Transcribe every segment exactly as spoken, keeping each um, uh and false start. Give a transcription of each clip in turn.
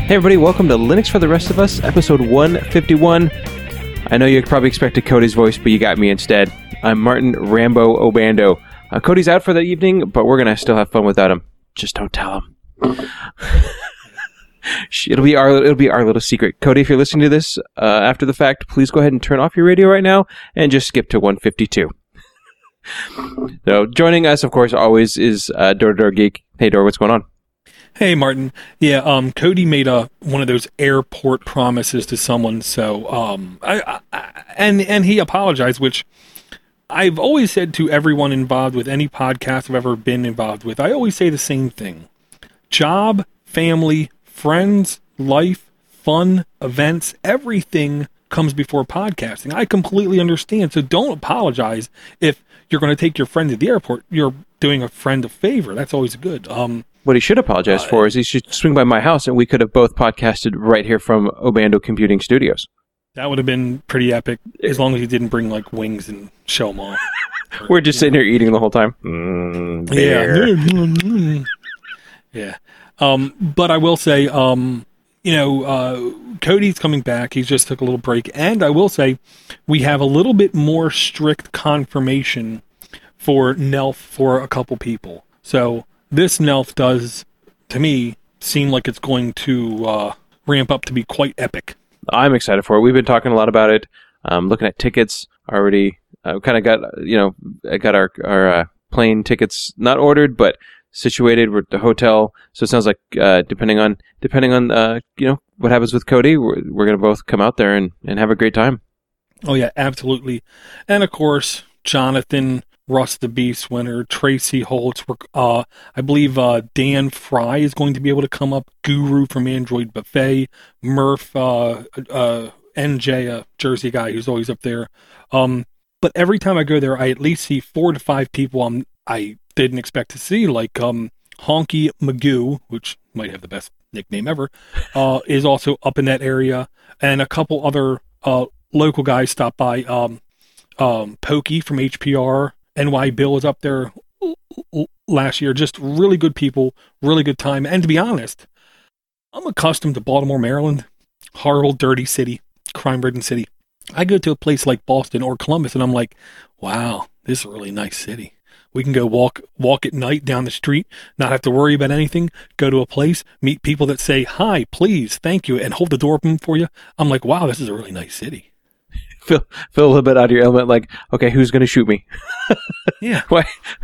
Hey everybody, welcome to Linux for the Rest of Us, episode one fifty-one. I know you probably expected Cody's voice, but you got me instead. I'm Martin Rambo Obando. Uh, Cody's out for the evening, but we're going to still have fun without him. Just don't tell him. it'll be our it'll be our little secret. Cody, if you're listening to this uh, after the fact, please go ahead and turn off your radio right now and just skip to one fifty-two. So joining us, of course, always is uh, Door to Door Geek. Hey, Door, what's going on? Hey, Martin. Yeah, um, Cody made a one of those airport promises to someone, so um, I, I and and he apologized, which I've always said to everyone involved with any podcast I've ever been involved with. I always say the same thing: job, family, friends, life, fun, events, everything comes before podcasting. I completely understand, so don't apologize if you're going to take your friend to the airport. You're doing a friend a favor. That's always good. Um. What he should apologize uh, for is he should swing by my house and we could have both podcasted right here from Obando Computing Studios. That would have been pretty epic, as long as he didn't bring like wings and show them off. We're just sitting here eating the whole time. Mm, yeah. yeah. Um, but I will say, um, you know, uh, Cody's coming back. He just took a little break. And I will say, we have a little bit more strict confirmation for N E L F for a couple people. So this N E L F does, to me, seem like it's going to uh, ramp up to be quite epic. I'm excited for it. We've been talking a lot about it. Um, looking at tickets already. Uh, kind of got, you know, I got our our uh, plane tickets not ordered, but situated with the hotel. So it sounds like uh, depending on depending on uh, you know what happens with Cody, we're we're gonna both come out there and, and have a great time. Oh yeah, absolutely. And of course, Jonathan, Russ the Beast winner, Tracy Holtz, uh, I believe uh, Dan Fry is going to be able to come up, Guru from Android Buffet, Murph, uh, uh, N J, a Jersey guy who's always up there. Um, but every time I go there, I at least see four to five people I'm, I didn't expect to see, like um, Honky Magoo, which might have the best nickname ever, uh, is also up in that area, and a couple other uh, local guys stopped by, um, um, Pokey from H P R, N Y Bill was up there last year. Just really good people, really good time. And to be honest, I'm accustomed to Baltimore, Maryland. Horrible, dirty city, crime-ridden city. I go to a place like Boston or Columbus, and I'm like, wow, this is a really nice city. We can go walk walk at night down the street, not have to worry about anything, go to a place, meet people that say, hi, please, thank you, and hold the door open for you. I'm like, wow, this is a really nice city. Feel, feel a little bit out of your element, like, okay, who's going to shoot me? Yeah. Why?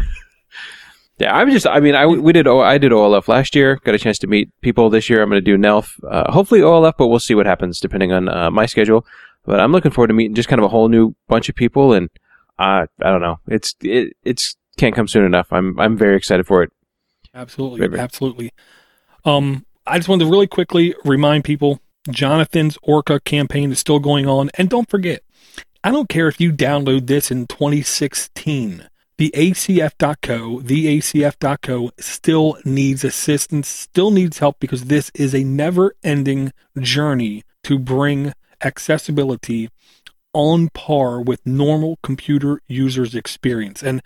Yeah, I'm just, I mean, I, we did, I did O L F last year, got a chance to meet people this year. I'm going to do N E L F, uh, hopefully O L F, but we'll see what happens depending on uh, my schedule. But I'm looking forward to meeting just kind of a whole new bunch of people, and uh, I don't know, it's, it, it's can't come soon enough. I'm, I'm very excited for it. Absolutely. Very, very. Absolutely. Um, I just wanted to really quickly remind people, Jonathan's Orca campaign is still going on. And don't forget, I don't care if you download this in twenty sixteen. The A C F dot co, the A C F dot co still needs assistance, still needs help, because this is a never-ending journey to bring accessibility on par with normal computer users' experience. And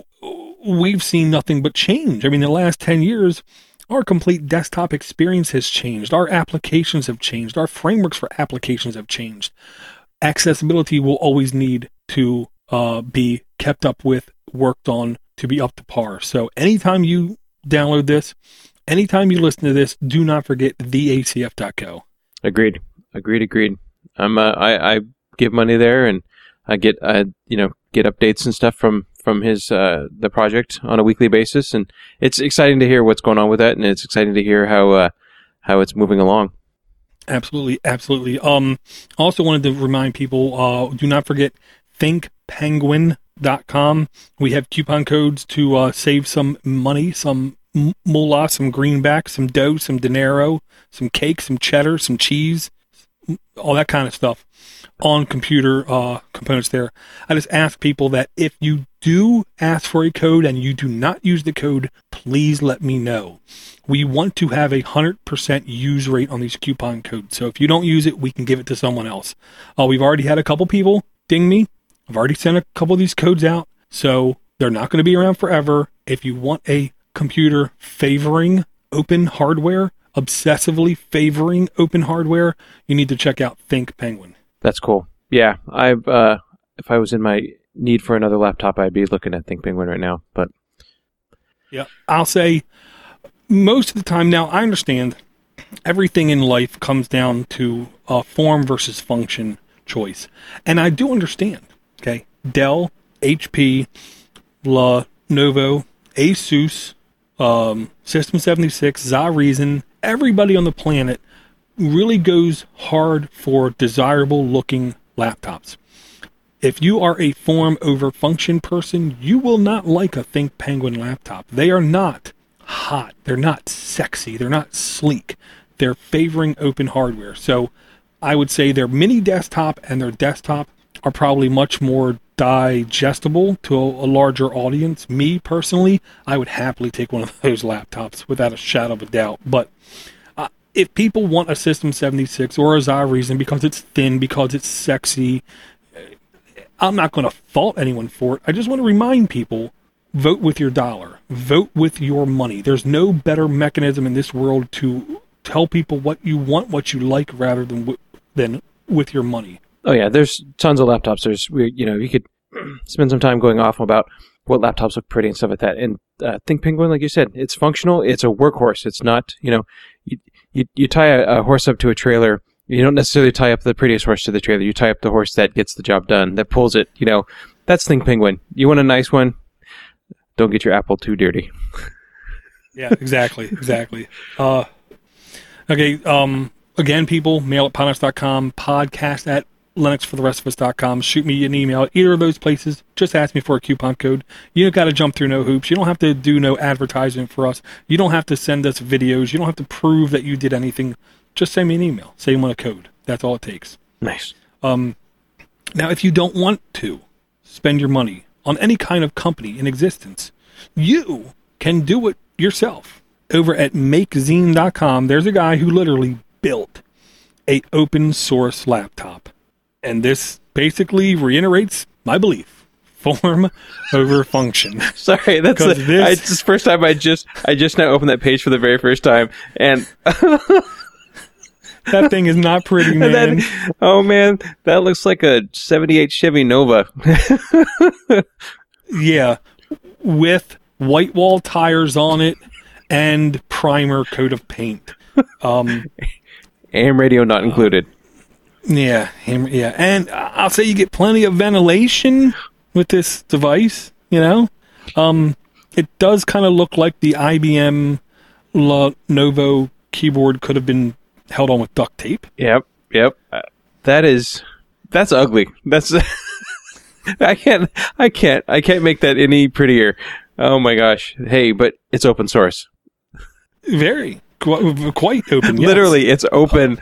we've seen nothing but change. I mean, the last ten years, our complete desktop experience has changed. Our applications have changed. Our frameworks for applications have changed. Accessibility will always need to uh, be kept up with, worked on to be up to par. So anytime you download this, anytime you listen to this, do not forget the A C F dot co. Agreed. Agreed. Agreed. I'm. Uh, I I give money there, and I get uh, you know get updates and stuff from from his uh, the project on a weekly basis, and it's exciting to hear what's going on with that, and it's exciting to hear how uh, how it's moving along. Absolutely, absolutely. Um, also wanted to remind people, uh, do not forget think penguin dot com. We have coupon codes to uh, save some money, some moolah, some greenback, some dough, some dinero, some cake, some cheddar, some cheese, all that kind of stuff on computer uh, components there. I just ask people that if you do ask for a code and you do not use the code, please let me know. We want to have a one hundred percent use rate on these coupon codes. So if you don't use it, we can give it to someone else. Uh, we've already had a couple people ding me. I've already sent a couple of these codes out. So they're not going to be around forever. If you want a computer favoring open hardware, obsessively favoring open hardware, you need to check out Think Penguin. That's cool. Yeah, I've uh, if I was in my need for another laptop, I'd be looking at Think Penguin right now. But yeah, I'll say most of the time now, I understand everything in life comes down to uh, form versus function choice. And I do understand, okay? Dell, H P, Lenovo, Asus, um, System seventy-six, Zyreason, everybody on the planet really goes hard for desirable looking laptops. If you are a form over function person, you will not like a Think Penguin laptop. They are not hot. They're not sexy. They're not sleek. They're favoring open hardware. So I would say their mini desktop and their desktop are probably much more digestible to a, a larger audience. Me, personally, I would happily take one of those laptops without a shadow of a doubt. But uh, if people want a System seventy-six or a Zyreason because it's thin, because it's sexy, I'm not going to fault anyone for it. I just want to remind people, vote with your dollar. Vote with your money. There's no better mechanism in this world to tell people what you want, what you like, rather than w- than with your money. Oh yeah, there's tons of laptops. There's, you know, you could spend some time going off about what laptops look pretty and stuff like that. And uh, Think Penguin, like you said, it's functional. It's a workhorse. It's not, you know, you you, you tie a, a horse up to a trailer. You don't necessarily tie up the prettiest horse to the trailer. You tie up the horse that gets the job done, that pulls it. You know, that's Think Penguin. You want a nice one? Don't get your apple too dirty. Yeah, exactly, exactly. Uh, okay, um, again, people, mail at podnuts dot com, podcast at linux for the rest of us dot com. Shoot me an email at either of those places. Just ask me for a coupon code. You don't got to jump through no hoops. You don't have to do no advertising for us. You don't have to send us videos. You don't have to prove that you did anything. Just send me an email. Say you want a code. That's all it takes. Nice. Um, now, if you don't want to spend your money on any kind of company in existence, you can do it yourself. Over at make zine dot com, there's a guy who literally built a open source laptop. And this basically reiterates my belief. Form over function. Sorry, that's a, this, I, it's the first time I just I just now opened that page for the very first time, and that thing is not pretty, man. That, oh man, that looks like a seventy-eight Chevy Nova. Yeah, with white wall tires on it and primer coat of paint. Um, A M radio not included. Uh, yeah, yeah, and I'll say you get plenty of ventilation with this device. You know, um, it does kind of look like the I B M Lenovo keyboard could have been held on with duct tape. Yep, yep. Uh, that is that's ugly. That's I can't, I can't, I can't make that any prettier. Oh my gosh! Hey, but it's open source. Very qu- quite open. Yes. Literally, it's open.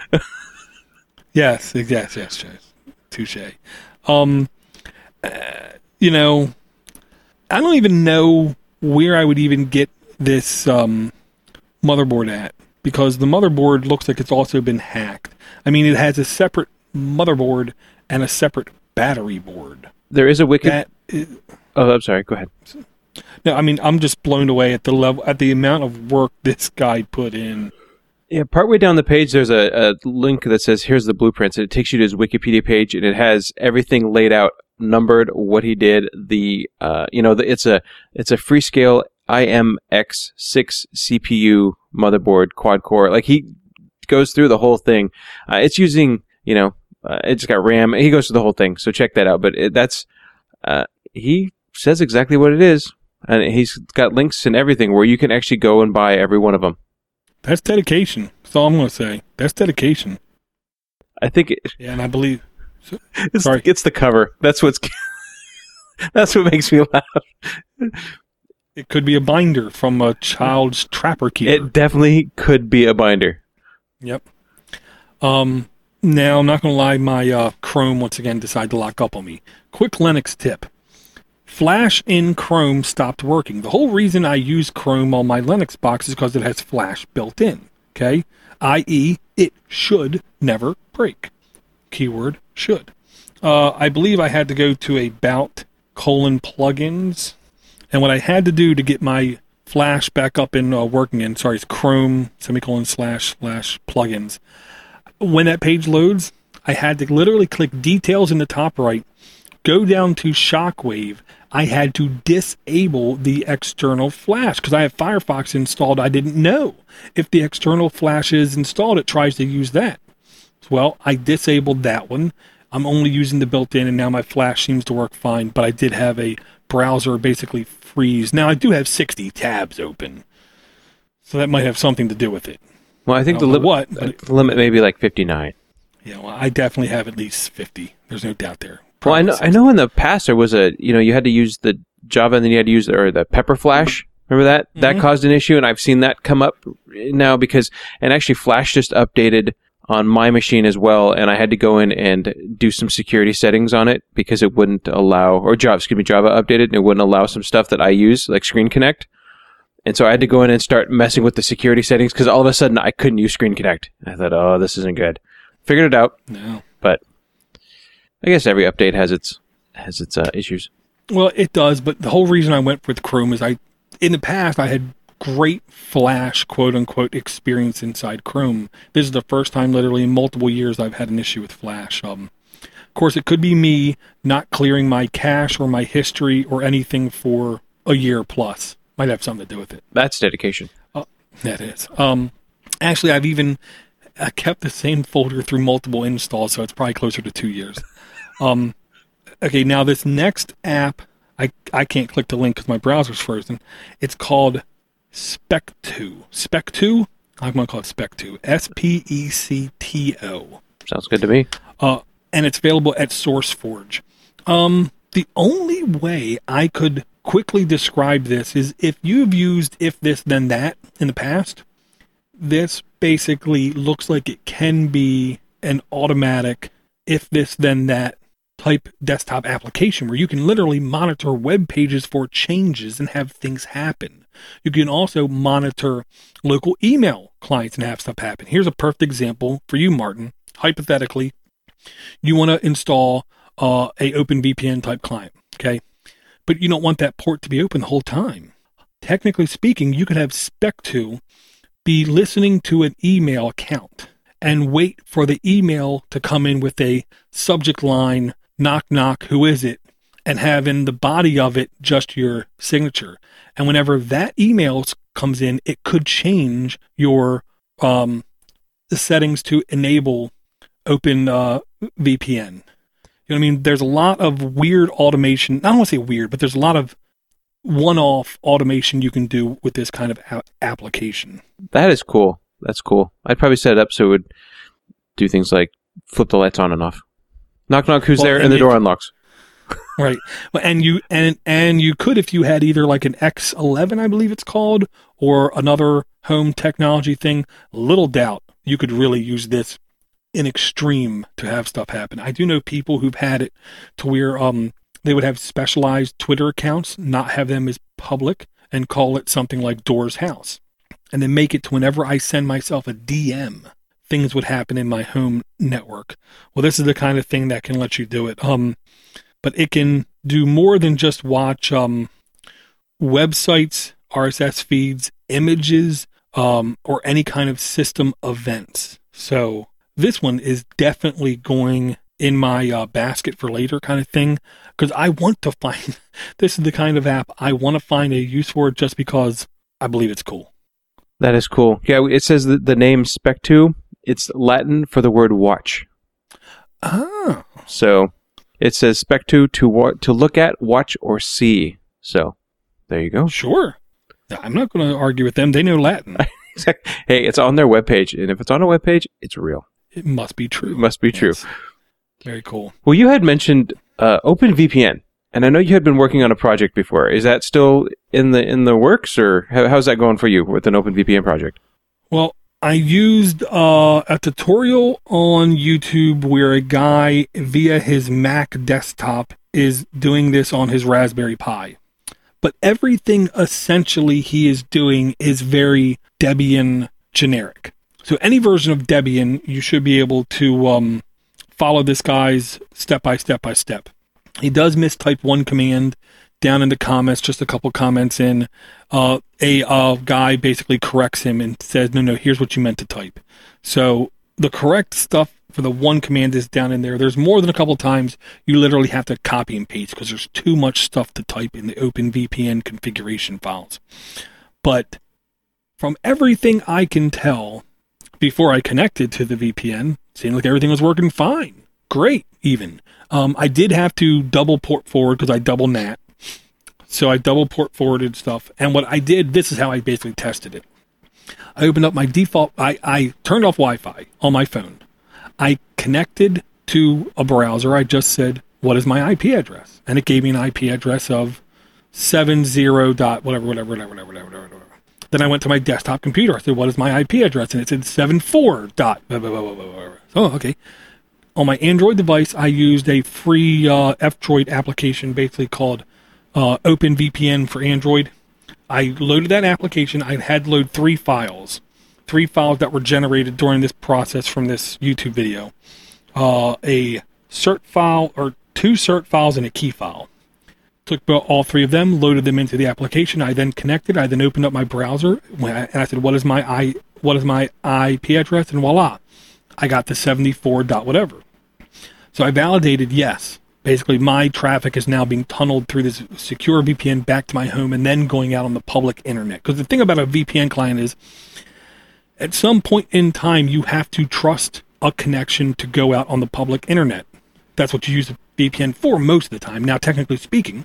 Yes, yes, yes, yes. Touche. Um, uh, you know, I don't even know where I would even get this um, motherboard at, because the motherboard looks like it's also been hacked. I mean, it has a separate motherboard and a separate battery board. There is a wiki. That is, oh, I'm sorry. Go ahead. No, I mean, I'm just blown away at the level, at the amount of work this guy put in. Yeah, partway down the page, there's a, a link that says, here's the blueprints. And it takes you to his Wikipedia page, and it has everything laid out, numbered, what he did. The, uh, you know, the, it's a, it's a Freescale I M X six C P U motherboard, quad core. Like, he goes through the whole thing. Uh, it's using, you know, uh, it's got RAM. He goes through the whole thing. So check that out. But it, that's, uh, he says exactly what it is. And he's got links and everything where you can actually go and buy every one of them. That's dedication. That's all I'm going to say. That's dedication. I think it, yeah, and I believe so, it's, sorry. it's the cover. That's what's that's what makes me laugh. It could be a binder from a child's trapper keeper. It definitely could be a binder. Yep. Um. Now I'm not going to lie. My uh, Chrome once again decided to lock up on me. Quick Linux tip. Flash in Chrome stopped working. The whole reason I use Chrome on my Linux box is because it has Flash built in, okay? that is, it should never break. Keyword should. Uh, I believe I had to go to about colon plugins, and what I had to do to get my Flash back up and uh, working in, sorry, it's Chrome, semicolon, slash, slash, plugins. When that page loads, I had to literally click details in the top right, go down to Shockwave. I had to disable the external flash because I have Firefox installed. I didn't know if the external flash is installed, it tries to use that. Well, I disabled that one. I'm only using the built-in, and now my flash seems to work fine, but I did have a browser basically freeze. Now, I do have sixty tabs open, so that might have something to do with it. Well, I think I the, don't li- know what, but it- the limit may be like fifty-nine. Yeah, well, I definitely have at least fifty. There's no doubt there. Well, I Probably know, I sixty. know in the past there was a, you know, you had to use the Java and then you had to use, or the Pepper Flash. Remember that? Mm-hmm. That caused an issue, and I've seen that come up now because, and actually Flash just updated on my machine as well, and I had to go in and do some security settings on it because it wouldn't allow, or Java, excuse me, Java updated, and it wouldn't allow some stuff that I use, like Screen Connect. And so I had to go in and start messing with the security settings because all of a sudden I couldn't use Screen Connect. I thought, oh, this isn't good. Figured it out, No. but I guess every update has its has its uh, issues. Well, it does, but the whole reason I went with Chrome is I, in the past, I had great Flash, quote-unquote, experience inside Chrome. This is the first time, literally, in multiple years I've had an issue with Flash. Um, of course, it could be me not clearing my cache or my history or anything for a year plus. Might have something to do with it. That's dedication. Oh, that is. Um, actually, I've even I kept the same folder through multiple installs, so it's probably closer to two years. Um, okay, now this next app, I, I can't click the link because my browser's frozen. It's called Specto. Specto? I'm going to call it Specto. S P E C T O. Sounds good to me. Uh, and it's available at SourceForge. Um, the only way I could quickly describe this is if you've used If This Then That in the past, this basically looks like it can be an automatic If This Then That type desktop application where you can literally monitor web pages for changes and have things happen. You can also monitor local email clients and have stuff happen. Here's a perfect example for you, Martin. Hypothetically, you want to install uh, a OpenVPN type client, okay? But you don't want that port to be open the whole time. Technically speaking, you could have Specto be listening to an email account and wait for the email to come in with a subject line, knock, knock, who is it? And have in the body of it just your signature. And whenever that email comes in, it could change your um, the settings to enable Open uh, V P N. You know what I mean? There's a lot of weird automation. I don't want to say weird, but there's a lot of one-off automation you can do with this kind of a- application. That is cool. That's cool. I'd probably set it up so it would do things like flip the lights on and off. Knock, knock, who's Well, there? and And the it- door unlocks. Right. Well, and you and and you could, if you had either like an X eleven, I believe it's called, or another home technology thing, little doubt you could really use this in extreme to have stuff happen. I do know people who've had it to where um they would have specialized Twitter accounts, not have them as public, and call it something like Door's House. And then make it to whenever I send myself a D M, things would happen in my home network. Well, this is the kind of thing that can let you do it. Um, but it can do more than just watch um, websites, R S S feeds, images, um, or any kind of system events. So this one is definitely going in my uh, basket for later kind of thing, because I want to find, this is the kind of app I want to find a use for it just because I believe it's cool. That is cool. Yeah, it says that the name Specto, it's Latin for the word watch. Ah. So it says Specto to wa- to look at, watch, or see. So there you go. Sure. I'm not going to argue with them. They know Latin. Hey, it's on their webpage, and if it's on a webpage, it's real. It must be true. It must be true. Yes. Very cool. Well, you had mentioned uh, OpenVPN, and I know you had been working on a project before. Is that still in the in the works, or how, how's that going for you with an OpenVPN project? Well, I used uh, a tutorial on YouTube where a guy via his Mac desktop is doing this on his Raspberry Pi. But everything essentially he is doing is very Debian generic. So any version of Debian, you should be able to um, follow this guy's step by step by step. He does mistype one command down in the comments, just a couple comments in, uh, a uh, guy basically corrects him and says, no, no, here's what you meant to type. So the correct stuff for the one command is down in there. There's more than a couple times you literally have to copy and paste because there's too much stuff to type in the OpenVPN configuration files. But from everything I can tell, before I connected to the V P N, seemed like everything was working fine. Great, even. Um, I did have to double port forward because I double N A T. So I double port forwarded stuff. And what I did, this is how I basically tested it. I opened up my default, I, I turned off Wi-Fi on my phone. I connected to a browser. I just said, what is my I P address? And it gave me an I P address of seventy dot whatever, whatever, whatever, whatever, whatever, whatever. Then I went to my desktop computer. I said, what is my I P address? And it said seventy-four dot blah, blah, blah, blah, blah, blah. Oh, okay. On my Android device, I used a free uh, F-Droid application basically called uh, OpenVPN for Android. I loaded that application. I had to load three files. Three files that were generated during this process from this YouTube video. Uh, a cert file, or two cert files and a key file. Took all three of them, loaded them into the application. I then connected. I then opened up my browser, and I said, "What is my I? What is my I P address?" And voila, I got the seventy-four dot whatever. So I validated yes. Basically, my traffic is now being tunneled through this secure V P N back to my home, and then going out on the public internet. Because the thing about a V P N client is, at some point in time, you have to trust a connection to go out on the public internet. That's what you use a V P N for most of the time. Now, technically speaking,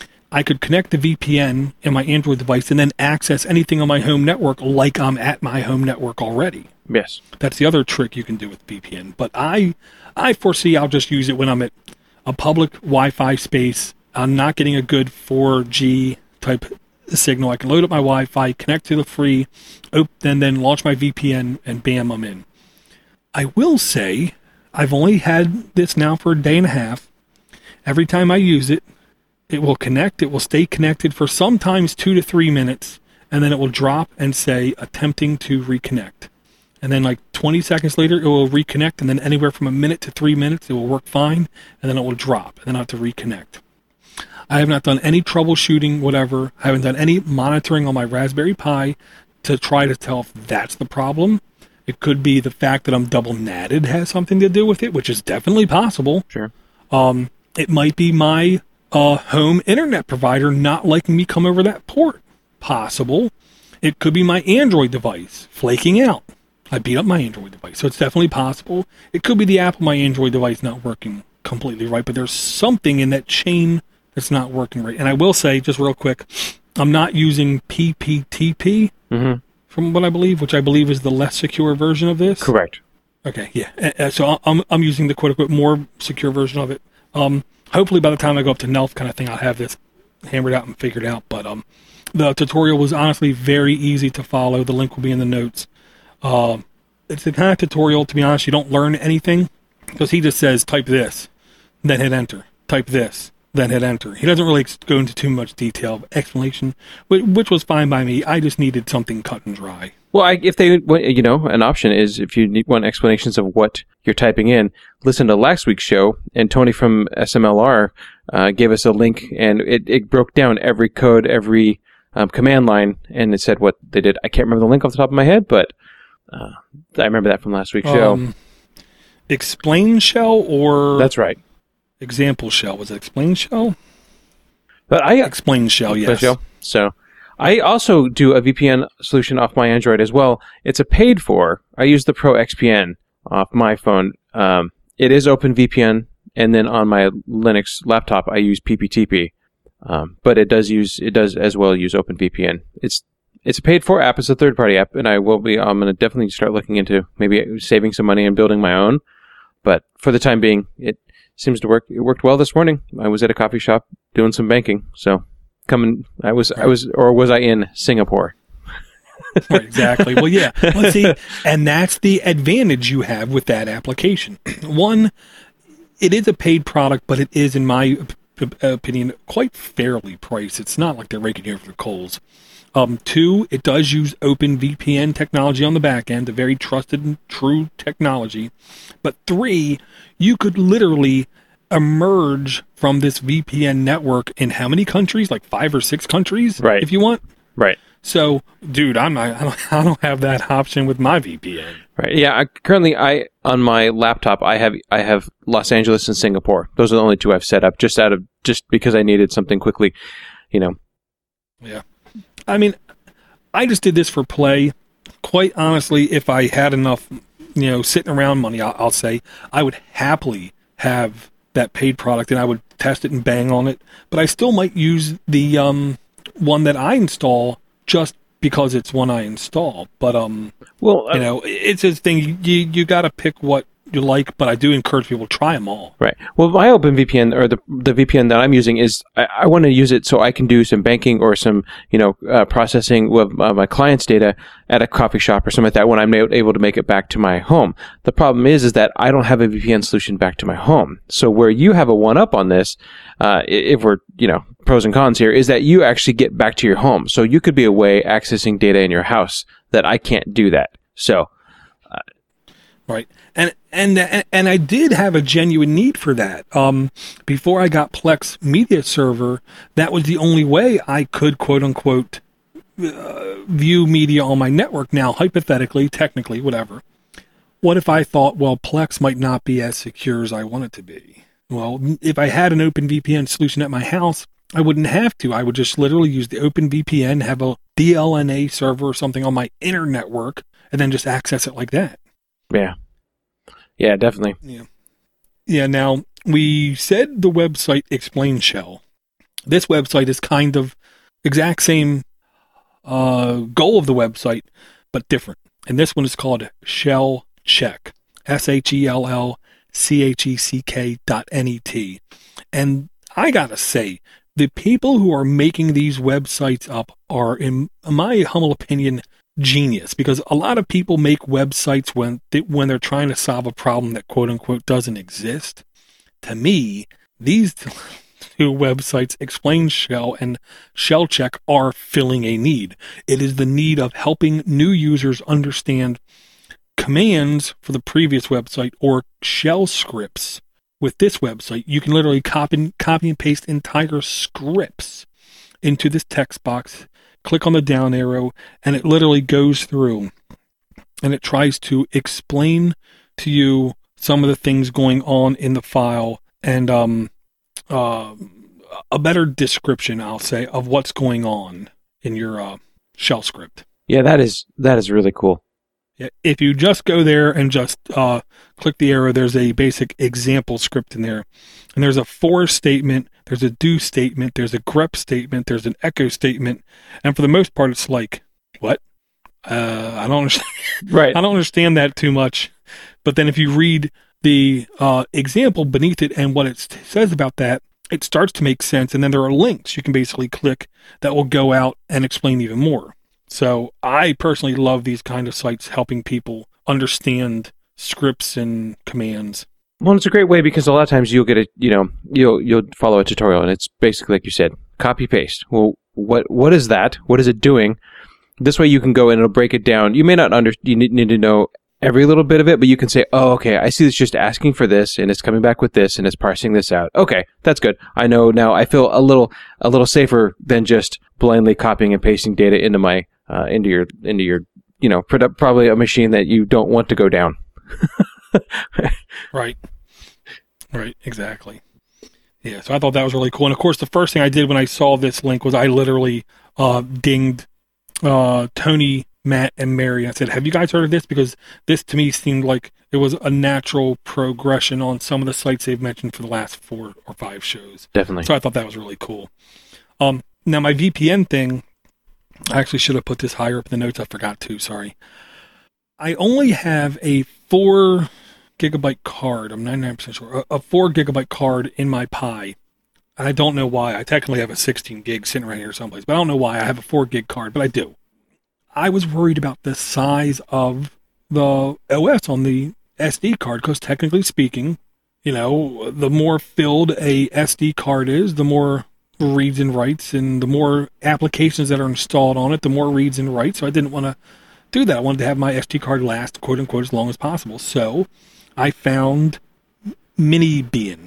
I could connect the V P N in my Android device and then access anything on my home network like I'm at my home network already. Yes. That's the other trick you can do with V P N. But I, I foresee I'll just use it when I'm at a public Wi-Fi space. I'm not getting a good four G type signal. I can load up my Wi-Fi, connect to the free, and then launch my V P N, and bam, I'm in. I will say, I've only had this now for a day and a half. Every time I use it, it will connect. It will stay connected for sometimes two to three minutes, and then it will drop and say, attempting to reconnect. And then like twenty seconds later, it will reconnect, and then anywhere from a minute to three minutes, it will work fine, and then it will drop, and then I'll have to reconnect. I have not done any troubleshooting, whatever. I haven't done any monitoring on my Raspberry Pi to try to tell if that's the problem. It could be the fact that I'm double natted has something to do with it, which is definitely possible. Sure. Um, it might be my uh, home internet provider not liking me come over that port. Possible. It could be my Android device flaking out. I beat up my Android device, so it's definitely possible. It could be the app on my Android device not working completely right, but there's something in that chain that's not working right. And I will say, just real quick, I'm not using P P T P, mm-hmm. from what I believe, which I believe is the less secure version of this. Correct. Okay, yeah. Uh, so I'm I'm using the quote-unquote more secure version of it. Um, hopefully by the time I go up to N E L F kind of thing, I'll have this hammered out and figured out. But um, the tutorial was honestly very easy to follow. The link will be in the notes. Um, it's the kind of tutorial, to be honest, you don't learn anything, because he just says, type this, then hit enter. Type this, then hit enter. He doesn't really go into too much detail of explanation, which was fine by me. I just needed something cut and dry. Well, I, if they, you know, an option is if you need, want explanations of what you're typing in, listen to last week's show, and Tony from S M L R uh, gave us a link, and it, it broke down every code, every um, command line, and it said what they did. I can't remember the link off the top of my head, but uh, I remember that from last week's show. Um, explain shell or... That's right. Example shell. Was it explain shell? But I Explain shell, yes. Shell. So I also do a V P N solution off my Android as well. It's a paid for. I use the Pro X P N off my phone. Um, it is OpenVPN, and then on my Linux laptop, I use P P T P. Um, but it does use it does as well use OpenVPN. It's it's a paid for app. It's a third party app, and I will be. I'm going to definitely start looking into maybe saving some money and building my own. But for the time being, it seems to work. It worked well this morning. I was at a coffee shop doing some banking, so. Coming, I was, I was, or was I in Singapore? Right, exactly. Well, yeah. Well, see, and that's the advantage you have with that application. One, it is a paid product, but it is, in my opinion, quite fairly priced. It's not like they're raking you over the coals. Um, two, it does use OpenVPN technology on the back end, a very trusted and true technology. But three, you could literally emerge from this V P N network in how many countries? Like five or six countries, right? If you want, right. So, dude, I'm not, I don't, I don't have that option with my V P N. Right. Yeah. I, currently, I on my laptop, I have I have Los Angeles and Singapore. Those are the only two I've set up, just out of just because I needed something quickly, you know. Yeah. I mean, I just did this for play. Quite honestly, if I had enough, you know, sitting around money, I'll, I'll say I would happily have that paid product and I would test it and bang on it. But I still might use the um, one that I install just because it's one I install. But, um, well, uh, you know, it's a thing. You, you got to pick what you like, but I do encourage people to try them all. Right. Well, my OpenVPN, or the the V P N that I'm using, is I, I want to use it so I can do some banking or some, you know, uh, processing with uh, my client's data at a coffee shop or something like that when I'm able to make it back to my home. The problem is, is that I don't have a V P N solution back to my home. So where you have a one-up on this, uh, if we're, you know, pros and cons here, is that you actually get back to your home. So you could be away accessing data in your house that I can't do that. So... Right. And, and, and I did have a genuine need for that. Um, before I got Plex Media Server, that was the only way I could, quote unquote, uh, view media on my network. Now, hypothetically, technically, whatever. What if I thought, well, Plex might not be as secure as I want it to be? Well, if I had an OpenVPN solution at my house, I wouldn't have to. I would just literally use the OpenVPN, have a D L N A server or something on my inner network, and then just access it like that. Yeah. Yeah, definitely. Yeah. Yeah, now, we said the website Explain Shell. This website is kind of exact same uh, goal of the website, but different. And this one is called Shell Check. S H E L L C H E C K dot N E T. And I gotta say, the people who are making these websites up are, in my humble opinion, genius, because a lot of people make websites when they, when they're trying to solve a problem that quote unquote doesn't exist. To me, these two websites, Explain Shell and Shell Check, are filling a need. It is the need of helping new users understand commands for the previous website or shell scripts. With this website, you can literally copy, copy and paste entire scripts into this text box. Click on the down arrow, and it literally goes through, and it tries to explain to you some of the things going on in the file, and um, uh, a better description, I'll say, of what's going on in your uh, shell script. Yeah, that is that is really cool. Yeah, if you just go there and just uh, click the arrow, there's a basic example script in there. And there's a for statement, there's a do statement, there's a grep statement, there's an echo statement. And for the most part, it's like, what? Uh, I don't understand. Right. I don't understand that too much. But then if you read the uh, example beneath it and what it says about that, it starts to make sense. And then there are links you can basically click that will go out and explain even more. So I personally love these kind of sites helping people understand scripts and commands. Well, it's a great way because a lot of times you'll get a, you know, you'll you'll follow a tutorial and it's basically like you said, copy paste. Well, what what is that? What is it doing? This way you can go in and it'll break it down. You may not under you need, need to know every little bit of it, but you can say, oh, okay, I see it's just asking for this and it's coming back with this and it's parsing this out. Okay, that's good. I know now. I feel a little a little safer than just blindly copying and pasting data into my uh, into your into your you know probably a machine that you don't want to go down. Right. Right, exactly. Yeah, so I thought that was really cool. And of course, the first thing I did when I saw this link was I literally uh, dinged uh, Tony, Matt, and Mary. I said, have you guys heard of this? Because this to me seemed like it was a natural progression on some of the sites they've mentioned for the last four or five shows. Definitely. So I thought that was really cool. Um, now, my V P N thing, I actually should have put this higher up in the notes. I forgot to, sorry. I only have a four gigabyte card. I'm ninety-nine percent sure. A, a four gigabyte card in my Pi. I don't know why. I technically have a sixteen gig sitting right here someplace, but I don't know why I have a four gig card, but I do. I was worried about the size of the O S on the S D card because technically speaking, you know, the more filled a S D card is, the more reads and writes, and the more applications that are installed on it, the more reads and writes. So I didn't want to do that. I wanted to have my S D card last, quote unquote, as long as possible. So I found Minibean.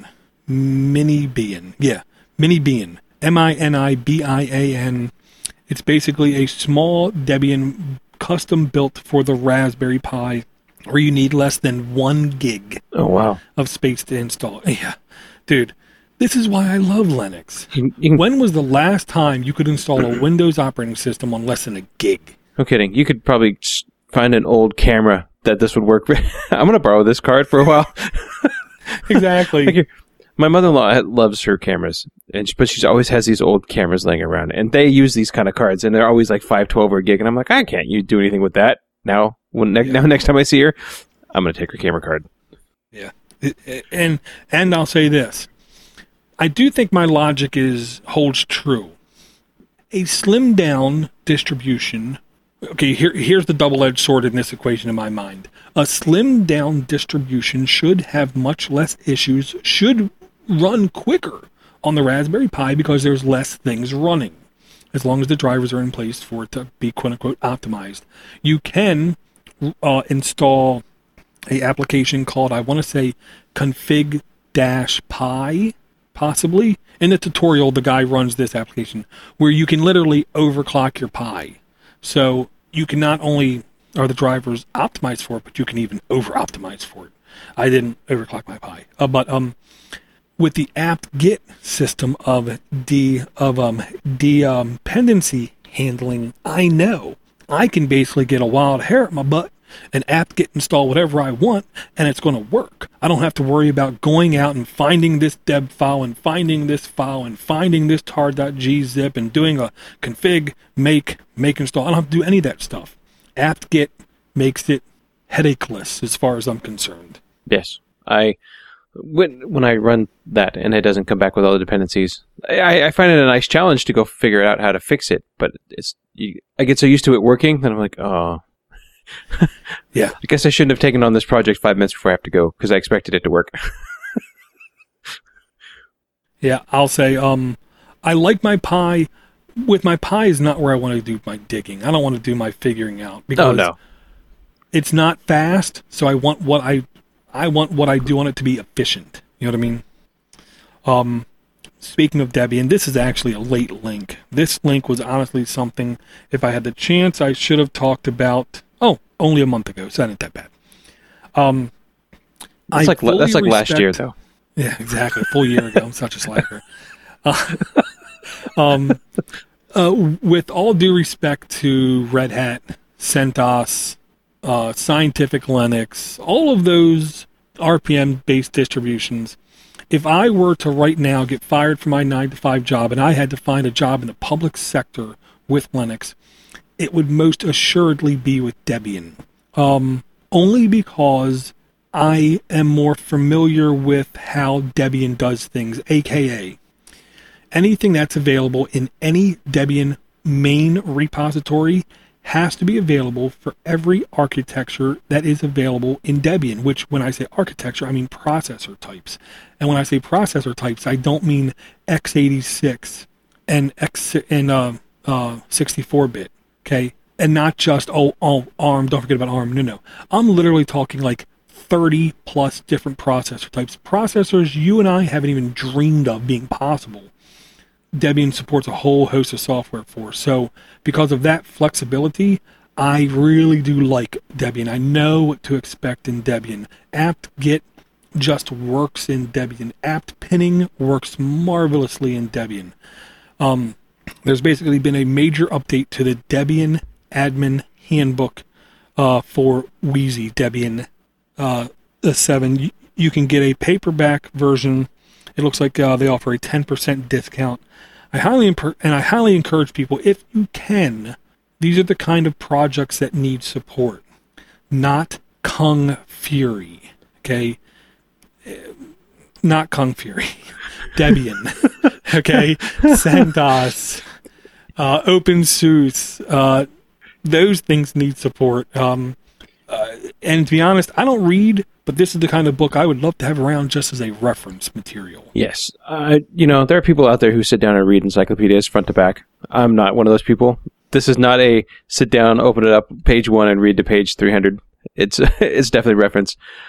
Minibian. Yeah, Minibian. M I N I B I A N. It's basically a small Debian custom built for the Raspberry Pi, where you need less than one gig Oh, wow. of space to install. Yeah, dude, this is why I love Linux. You, you can, When was the last time you could install a Windows operating system on less than a gig? no kidding. You could probably s- find an old camera that this would work with. I'm going to borrow this card for a while. Exactly. Like your- my mother-in-law loves her cameras, and she, but she always has these old cameras laying around, and they use these kind of cards, and they're always like five twelve or a gig, and I'm like, I can't you do anything with that. Now, when ne- Yeah. now next time I see her, I'm going to take her camera card. Yeah. It- it- And and I'll say this. I do think my logic is holds true. A slimmed down distribution. Okay, here here's the double-edged sword in this equation in my mind. A slimmed down distribution should have much less issues, should run quicker on the Raspberry Pi because there's less things running, as long as the drivers are in place for it to be quote-unquote optimized. You can uh, install a application called, I want to say, config-pi, possibly. In the tutorial, the guy runs this application where you can literally overclock your Pi. So you can not only are the drivers optimized for it, but you can even over-optimize for it. I didn't overclock my Pi, uh, but um, with the apt-get system of de of um de um, dependency handling, I know I can basically get a wild hair at my butt and apt-get install whatever I want, and it's going to work. I don't have to worry about going out and finding this deb file and finding this file and finding this tar.gzip and doing a config, make, make install. I don't have to do any of that stuff. apt-get makes it headacheless as far as I'm concerned. Yes, I when when I run that and it doesn't come back with all the dependencies, I, I find it a nice challenge to go figure out how to fix it. But it's you, I get so used to it working that I'm like, oh, yeah. I guess I shouldn't have taken on this project five minutes before I have to go because I expected it to work. Yeah, I'll say um, I like my Pi. With my Pi is not where I want to do my digging. I don't want to do my figuring out because Oh no. it's not fast. So I want what I I want what I do on it to be efficient. You know what I mean? Um, speaking of Debian, this is actually a late link. This link was honestly something, if I had the chance, I should have talked about. Oh, only a month ago, so that ain't that bad. Um, That's I like that's like fully last year respect- though. Yeah, exactly. A full year ago. I'm such a slacker. Uh, um, uh, with all due respect to Red Hat, CentOS, uh, Scientific Linux, all of those R P M-based distributions, if I were to right now get fired from my nine to five job and I had to find a job in the public sector with Linux, it would most assuredly be with Debian. Um, only because I am more familiar with how Debian does things, aka anything that's available in any Debian main repository has to be available for every architecture that is available in Debian, which when I say architecture, I mean processor types. And when I say processor types, I don't mean x eighty-six and X and uh, uh, sixty-four bit, okay? And not just, oh, oh, ARM, don't forget about ARM. No, no. I'm literally talking like thirty plus different processor types. Processors you and I haven't even dreamed of being possible. Debian supports a whole host of software for. So because of that flexibility, I really do like Debian. I know what to expect in Debian. apt-get just works in Debian. apt pinning works marvelously in Debian. Um, there's basically been a major update to the Debian admin handbook uh, for Wheezy Debian uh, seven. You, you can get a paperback version. It looks like uh, they offer a ten percent discount. I highly imp- and I highly encourage people, if you can, these are the kind of projects that need support, not Kung Fury. Okay, not Kung Fury, Debian. Okay, CentOS, uh, OpenSUSE. Uh, those things need support. Um, uh, and to be honest, I don't read, but this is the kind of book I would love to have around just as a reference material. Yes. Uh, you know, there are people out there who sit down and read encyclopedias front to back. I'm not one of those people. This is not a sit down, open it up, page one, and read to page three hundred. It's it's definitely reference.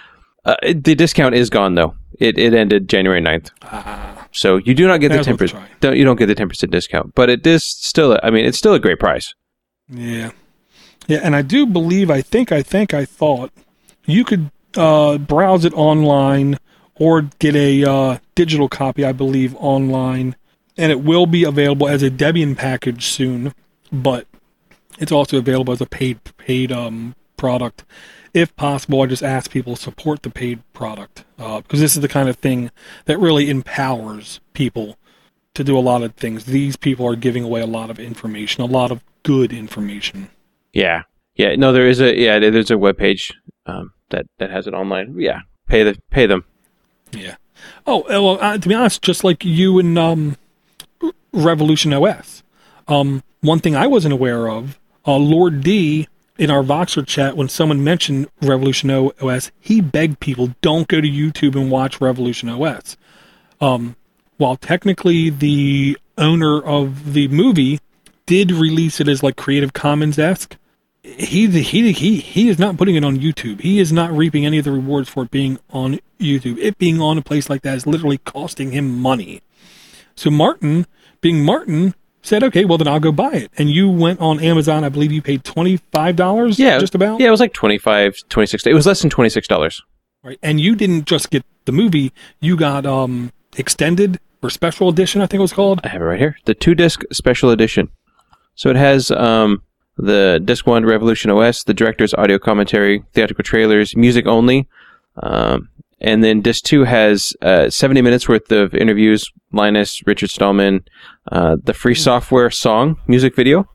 Uh, the discount is gone though. It it ended January ninth. Ah, So you do not get the That's ten worth a percent. try. Don't you don't get the ten percent discount, but it is still. I mean, it's still a great price. yeah. Yeah, and I do believe, I think, I think, I thought you could uh, browse it online or get a uh, digital copy, I believe, online. And it will be available as a Debian package soon, but it's also available as a paid paid um, product. If possible, I just ask people to support the paid product uh, because this is the kind of thing that really empowers people to do a lot of things. These people are giving away a lot of information, a lot of good information. Yeah, yeah. No, there is a yeah. There's a webpage um, that that has it online. Yeah, pay the pay them. Yeah. Oh, well, uh, to be honest, just like you and um, Revolution O S, um, one thing I wasn't aware of, uh, Lord D in our Voxer chat, when someone mentioned Revolution O S, he begged people, don't go to YouTube and watch Revolution O S. Um, while technically the owner of the movie did release it as like Creative Commons-esque, he he he he is not putting it on YouTube. He is not reaping any of the rewards for it being on YouTube. It being on a place like that is literally costing him money. So Martin, being Martin, said, "Okay, well then I'll go buy it." And you went on Amazon. I believe you paid twenty-five dollars. Yeah, just about. Yeah, it was like twenty-five, twenty-six. It was less than twenty-six dollars. Right, and you didn't just get the movie. You got um extended or special edition, I think it was called. I have it right here. The two disc special edition. So it has um. the disc one, Revolution O S, the director's audio commentary, theatrical trailers, music only. Um, and then disc two has uh, seventy minutes worth of interviews, Linus, Richard Stallman, uh, the free software song, music video,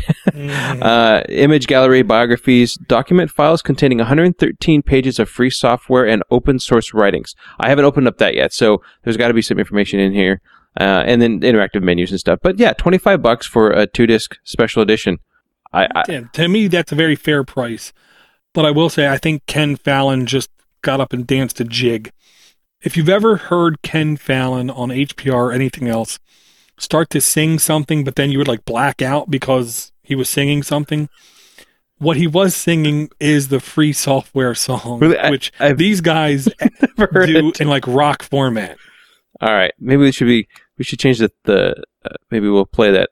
uh, image gallery, biographies, document files containing one hundred thirteen pages of free software and open source writings. I haven't opened up that yet, so there's got to be some information in here. Uh, and then interactive menus and stuff. But yeah, twenty-five bucks for a two disc special edition. I, I, Yeah, to me, that's a very fair price. But I will say, I think Ken Fallon just got up and danced a jig. If you've ever heard Ken Fallon on H P R or anything else start to sing something, but then you would like black out because he was singing something, what he was singing is the free software song, Really? I- which I've these guys never heard do it. in like rock format. All right, maybe we should be we should change the the uh, maybe we'll play that.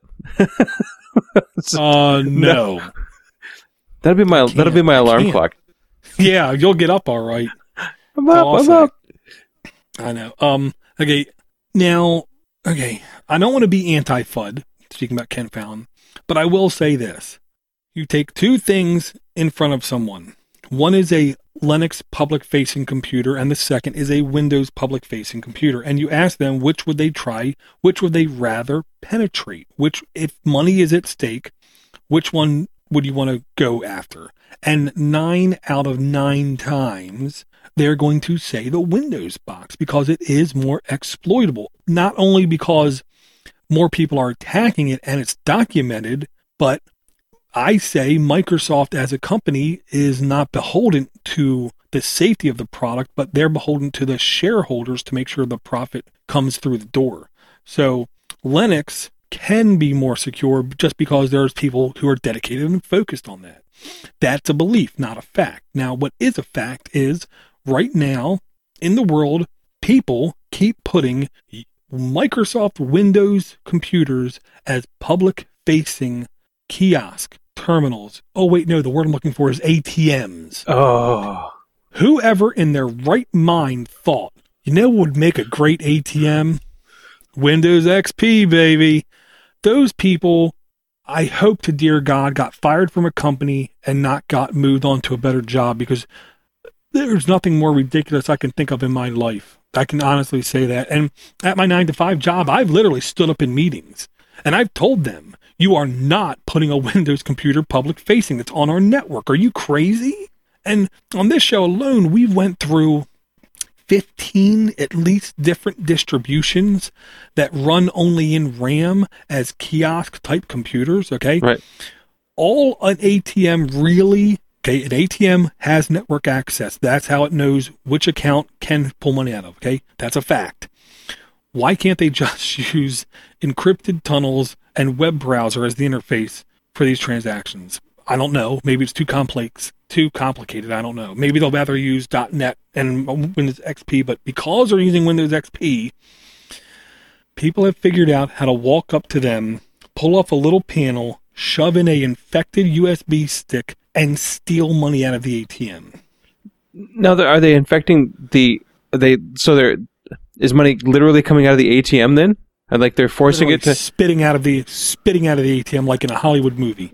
Uh, no. That'll be my can't. that'll be my I alarm can't. clock. Yeah, you'll get up all right. I'm up. I'll I'm say. up. I know. Um. Okay. Now, okay. I don't want to be anti-F U D, speaking about Ken Fallon, but I will say this. You take two things in front of someone. One is a Linux public-facing computer, and the second is a Windows public-facing computer. And you ask them which would they try, which would they rather penetrate, which, if money is at stake, which one would you want to go after? And nine out of nine times, they're going to say the Windows box because it is more exploitable. Not only because more people are attacking it and it's documented, but I say Microsoft as a company is not beholden to the safety of the product, but they're beholden to the shareholders to make sure the profit comes through the door. So Linux can be more secure just because there's people who are dedicated and focused on that. That's a belief, not a fact. Now, what is a fact is right now in the world, people keep putting Microsoft Windows computers as public-facing kiosk terminals. Oh, wait, no, the word I'm looking for is A T Ms. Oh, Whoever in their right mind thought, you know what would make a great A T M? Windows X P, baby. Those people, I hope to dear God, got fired from a company and not got moved on to a better job, because there's nothing more ridiculous I can think of in my life. I can honestly say that. And at my nine to five job, I've literally stood up in meetings and I've told them, you are not putting a Windows computer public facing. It's on our network. Are you crazy? And on this show alone, we went through fifteen at least different distributions that run only in RAM as kiosk type computers. Okay. right. All an A T M really, okay, an A T M has network access. That's how it knows which account can pull money out of. Okay. That's a fact. Why can't they just use encrypted tunnels and web browser as the interface for these transactions? I don't know. Maybe it's too complex, too complicated. I don't know. Maybe they'll rather use .NET and Windows X P, but because they're using Windows X P, people have figured out how to walk up to them, pull off a little panel, shove in a infected U S B stick, and steal money out of the A T M. Now, are they infecting the? Are they so they're is money literally coming out of the A T M then, and like they're forcing Literally it to spitting out of the spitting out of the A T M like in a Hollywood movie.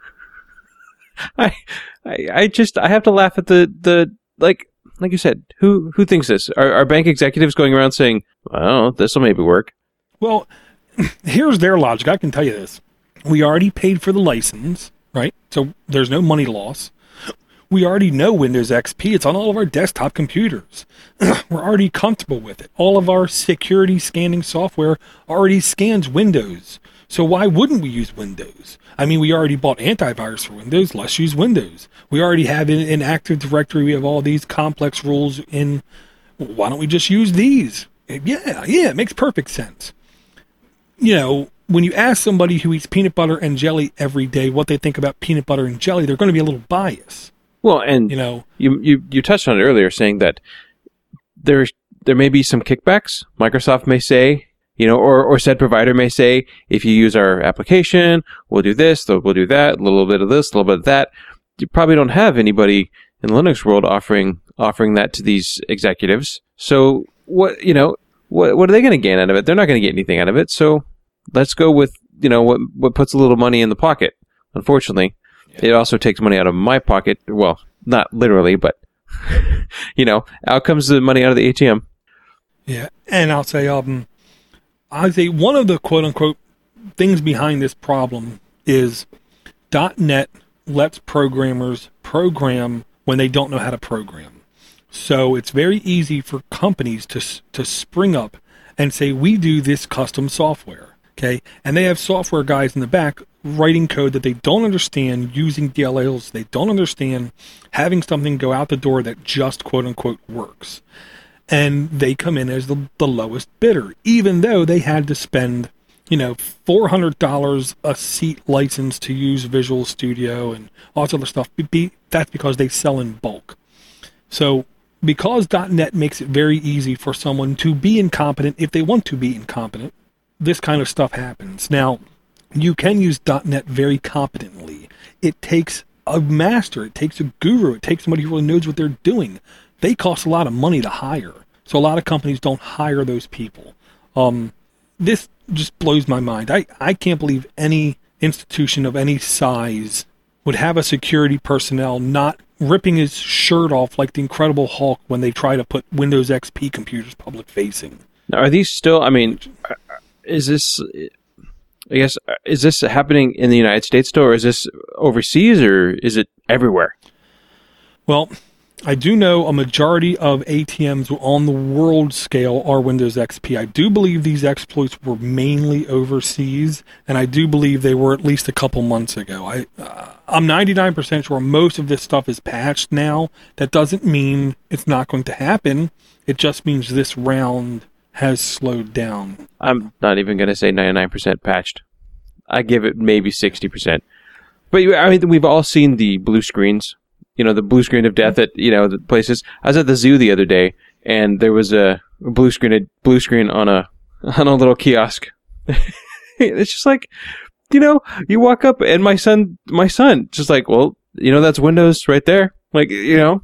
I, I, I just I have to laugh at the the like like you said. Who who thinks this? Are, are bank executives going around saying, "Oh, this will maybe work"? Well, here's their logic. I can tell you this: we already paid for the license, right? So there's no money loss. We already know Windows X P. It's on all of our desktop computers. We're already comfortable with it. All of our security scanning software already scans Windows. So why wouldn't we use Windows? I mean, we already bought antivirus for Windows. Let's use Windows. We already have in, in Active Directory, we have all these complex rules in. Why don't we just use these? Yeah, yeah, it makes perfect sense. You know, when you ask somebody who eats peanut butter and jelly every day what they think about peanut butter and jelly, they're going to be a little biased. Well, and you know, you, you you touched on it earlier, saying that there there may be some kickbacks. Microsoft may say, you know, or or said provider may say, if you use our application, we'll do this, we'll do that, a little bit of this, a little bit of that. You probably don't have anybody in the Linux world offering offering that to these executives. So what you know, what what are they going to gain out of it? They're not going to get anything out of it. So let's go with you know what what puts a little money in the pocket. Unfortunately. It also takes money out of my pocket. Well, not literally, but, you know, out comes the money out of the A T M. Yeah, and I'll say, um, I'd say one of the quote-unquote things behind this problem is .NET lets programmers program when they don't know how to program. So it's very easy for companies to to spring up and say, we do this custom software, okay? And they have software guys in the back writing code that they don't understand, using D L Ls they don't understand, having something go out the door that just quote-unquote works. And they come in as the, the lowest bidder, even though they had to spend, you know, four hundred dollars a seat license to use Visual Studio and all this other stuff. Be, that's because they sell in bulk. So because .NET makes it very easy for someone to be incompetent if they want to be incompetent, this kind of stuff happens. Now, you can use .NET very competently. It takes a master. It takes a guru. It takes somebody who really knows what they're doing. They cost a lot of money to hire. So a lot of companies don't hire those people. Um, this just blows my mind. I, I can't believe any institution of any size would have a security personnel not ripping his shirt off like the Incredible Hulk when they try to put Windows X P computers public facing. Now, are these still, I mean, is this... I guess, is this happening in the United States still, or is this overseas, or is it everywhere? Well, I do know a majority of A T Ms on the world scale are Windows X P. I do believe these exploits were mainly overseas, and I do believe they were at least a couple months ago. I, uh, I'm ninety-nine percent sure most of this stuff is patched now. That doesn't mean it's not going to happen. It just means this round has slowed down. I'm not even going to say ninety-nine percent patched. I give it maybe sixty percent. But I mean, we've all seen the blue screens. You know, the blue screen of death at, you know, the places. I was at the zoo the other day, and there was a blue screen, a blue screen on a on a little kiosk. It's just like, you know, you walk up, and my son, my son, just like, well, you know, that's Windows right there. Like, you know.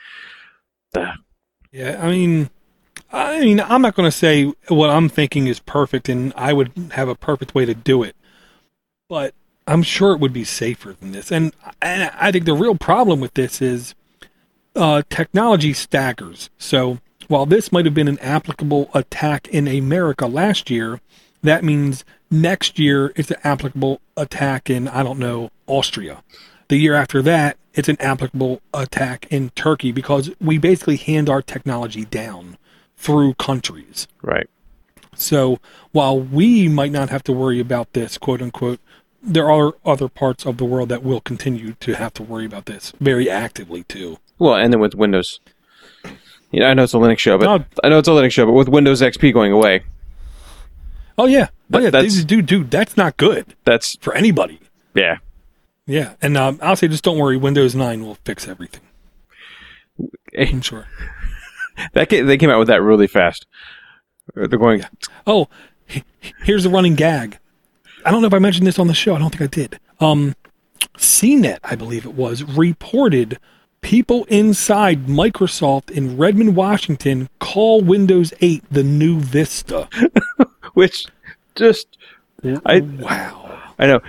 Yeah, I mean. I mean, I'm not going to say what I'm thinking is perfect, and I would have a perfect way to do it. But I'm sure it would be safer than this. And, and I think the real problem with this is uh, technology staggers. So while this might have been an applicable attack in America last year, that means next year it's an applicable attack in, I don't know, Austria. The year after that, it's an applicable attack in Turkey, because we basically hand our technology down through countries. Right. So while we might not have to worry about this, quote unquote, there are other parts of the world that will continue to have to worry about this very actively too. Well, and then with Windows. You know, I know it's a Linux show, but no. I know it's a Linux show, but with Windows X P going away. Oh yeah. Oh yeah, that's, dude, dude, that's not good. That's for anybody. Yeah. Yeah, and um, I'll say just don't worry, Windows nine will fix everything. I'm sure. That came, they came out with that really fast. They're going... Yeah. Oh, here's the running gag. I don't know if I mentioned this on the show. I don't think I did. Um, C net, I believe it was, reported people inside Microsoft in Redmond, Washington call Windows eight the new Vista. Which just... I, wow. I know.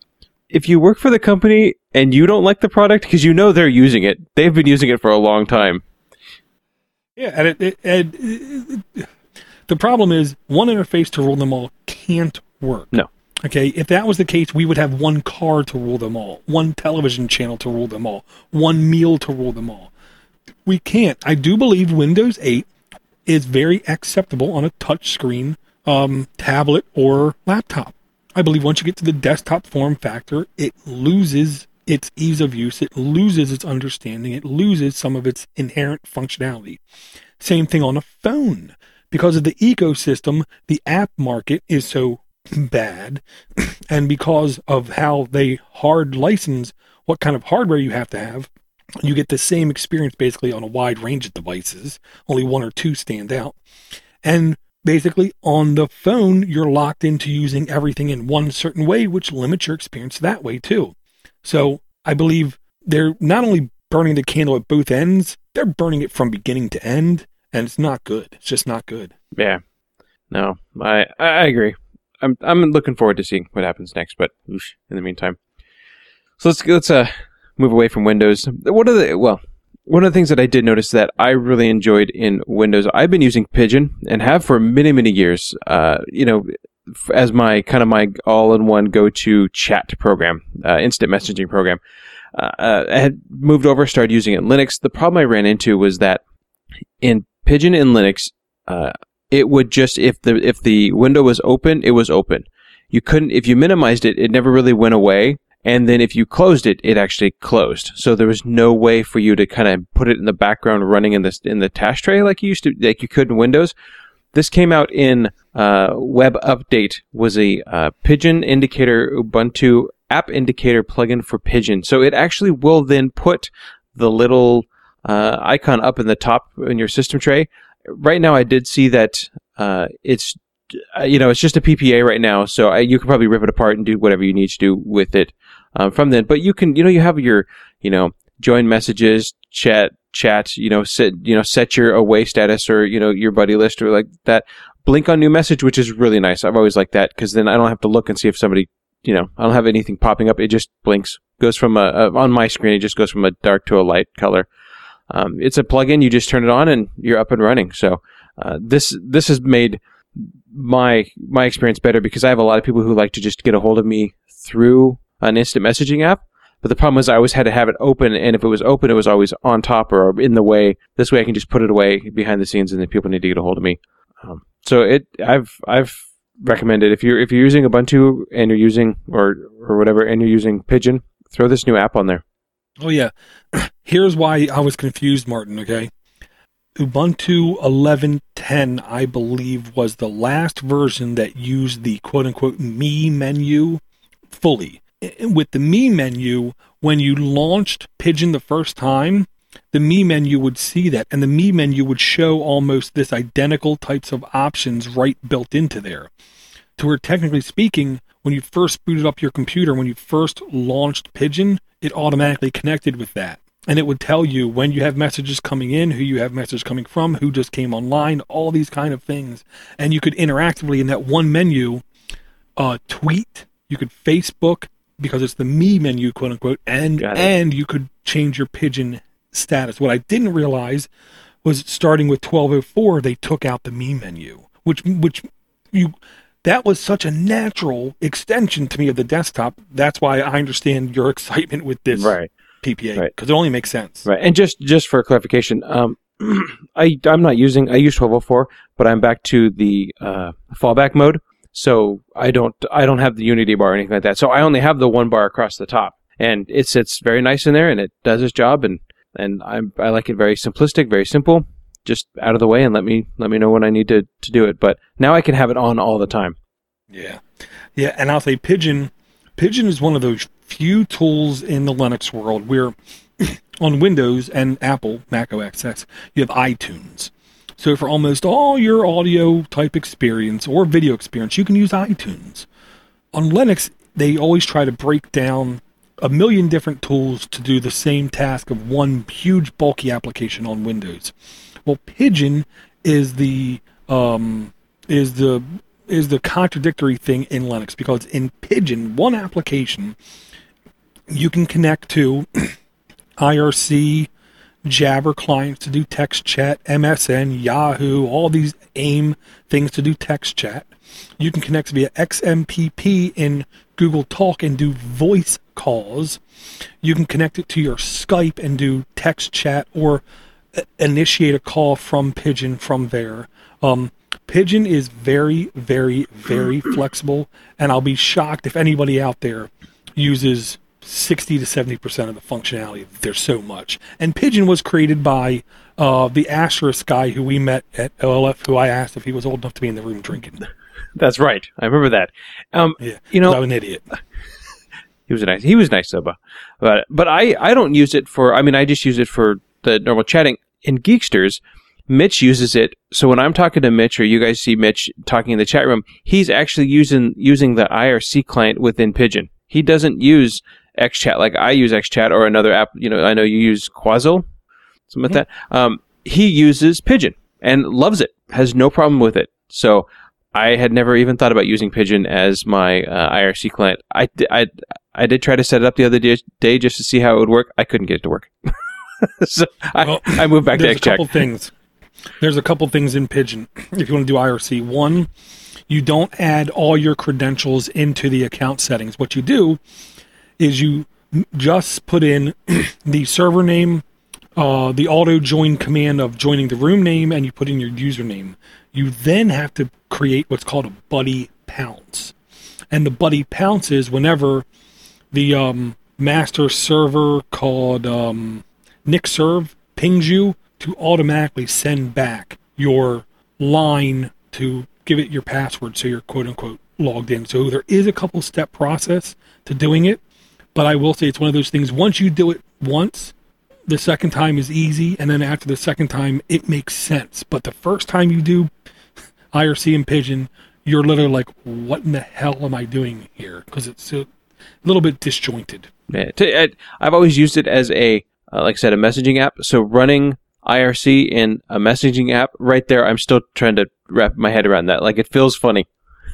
If you work for the company and you don't like the product, because you know they're using it, they've been using it for a long time. Yeah, and, it, it, and it, it, the problem is one interface to rule them all can't work. No. Okay, if that was the case, we would have one car to rule them all, one television channel to rule them all, one meal to rule them all. We can't. I do believe Windows eight is very acceptable on a touchscreen um, tablet or laptop. I believe once you get to the desktop form factor, it loses its ease of use, it loses its understanding, it loses some of its inherent functionality. Same thing on a phone. Because of the ecosystem, the app market is so bad, and because of how they hard license what kind of hardware you have to have, you get the same experience basically on a wide range of devices. Only one or two stand out. And basically, on the phone, you're locked into using everything in one certain way, which limits your experience that way too. So I believe they're not only burning the candle at both ends, they're burning it from beginning to end, and it's not good. It's just not good. Yeah. No, I I agree. I'm I'm looking forward to seeing what happens next, but oosh, in the meantime. So let's let's uh move away from Windows. One of the well, one of the things that I did notice that I really enjoyed in Windows, I've been using Pigeon and have for many many years. Uh, you know, as my kind of my all-in-one go-to chat program, uh, instant messaging program. Uh, uh, I had moved over, started using it in Linux. The problem I ran into was that in Pigeon in Linux, uh, it would just if the if the window was open, it was open. You couldn't if you minimized it, it never really went away. And then if you closed it, it actually closed. So there was no way for you to kind of put it in the background running in the in the task tray like you used to, like you could in Windows. This came out in uh, Web Update, was a uh, Pigeon Indicator Ubuntu App Indicator plugin for Pigeon. So it actually will then put the little uh, icon up in the top in your system tray. Right now, I did see that uh, it's you know it's just a P P A right now, so I, you can probably rip it apart and do whatever you need to do with it uh, from then. But you can you know you have your you know join messages, chat. chat, you know, set, you know, set your away status or, you know, your buddy list or like that. Blink on new message, which is really nice. I've always liked that because then I don't have to look and see if somebody, you know, I don't have anything popping up. It just blinks, goes from a, a on my screen, it just goes from a dark to a light color. Um, it's a plugin. You just turn it on and you're up and running. So, uh, this, this has made my, my experience better because I have a lot of people who like to just get a hold of me through an instant messaging app. But the problem was I always had to have it open, and if it was open, it was always on top or in the way. This way I can just put it away behind the scenes, and then people need to get a hold of me. Um, so it, I've I've recommended if you're if you're using Ubuntu and you're using or or whatever, and you're using Pigeon, throw this new app on there. Oh yeah, here's why I was confused, Martin. Okay, Ubuntu eleven ten, I believe, was the last version that used the quote unquote me menu fully. With the me menu, when you launched Pigeon the first time, the me menu would see that, and the me menu would show almost this identical types of options right built into there. To where, technically speaking, when you first booted up your computer, when you first launched Pigeon, it automatically connected with that. And it would tell you when you have messages coming in, who you have messages coming from, who just came online, all these kind of things. And you could interactively in that one menu uh, tweet, you could Facebook, because it's the me menu, quote unquote, and and you could change your Pigeon status. What I didn't realize was starting with twelve oh four, they took out the me menu, which which you that was such a natural extension to me of the desktop. That's why I understand your excitement with this right. P P A, because right. it only makes sense. Right, and just just for clarification, um, I I'm not using I use twelve oh four, but I'm back to the uh, fallback mode. So I don't I don't have the Unity bar or anything like that. So I only have the one bar across the top, and it sits very nice in there, and it does its job, and and I I like it very simplistic, very simple, just out of the way, and let me let me know when I need to, to do it. But now I can have it on all the time. Yeah, yeah, and I'll say Pigeon Pigeon is one of those few tools in the Linux world where on Windows and Apple, Mac O S X, you have iTunes. So for almost all your audio type experience or video experience, you can use iTunes. On Linux, they always try to break down a million different tools to do the same task of one huge bulky application on Windows. Well, Pidgin is the um, is the is the contradictory thing in Linux, because in Pidgin, one application, you can connect to I R C, Jabber clients to do text chat, M S N, Yahoo, all these AIM things to do text chat. You can connect via X M P P in Google Talk and do voice calls. You can connect it to your Skype and do text chat or initiate a call from Pidgin from there. Um, Pidgin is very, very, very flexible, and I'll be shocked if anybody out there uses sixty to seventy percent of the functionality. There's so much. And Pidgin was created by uh, the Asterisk guy who we met at O L F, who I asked if he was old enough to be in the room drinking. That's right. I remember that. Um, yeah, you know, I'm an idiot. He was a nice. He was nice, Soba. But but I, I don't use it for. I mean, I just use it for the normal chatting. In Geeksters, Mitch uses it. So when I'm talking to Mitch, or you guys see Mitch talking in the chat room, he's actually using using the I R C client within Pidgin. He doesn't use XChat like I use XChat or another app. You know, I know you use Quazzle, something like that. Um, he uses Pidgin and loves it. Has no problem with it. So I had never even thought about using Pidgin as my uh, I R C client. I, I, I did try to set it up the other day, day just to see how it would work. I couldn't get it to work. so I, well, I moved back to there's XChat. A couple things. There's a couple things in Pidgin if you want to do I R C. One, you don't add all your credentials into the account settings. What you do is you just put in the server name, uh, the auto join command of joining the room name, and you put in your username. You then have to create what's called a buddy pounce. And the buddy pounce is whenever the um, master server called um, NickServe pings you to automatically send back your line to give it your password so you're quote-unquote logged in. So there is a couple step process to doing it, but I will say it's one of those things, once you do it once, the second time is easy, and then after the second time, it makes sense. But the first time you do I R C and Pidgin, you're literally like, what in the hell am I doing here? Because it's a little bit disjointed. Yeah, t- I, I've always used it as a, uh, like I said, a messaging app. So running I R C in a messaging app, right there, I'm still trying to wrap my head around that. Like, it feels funny.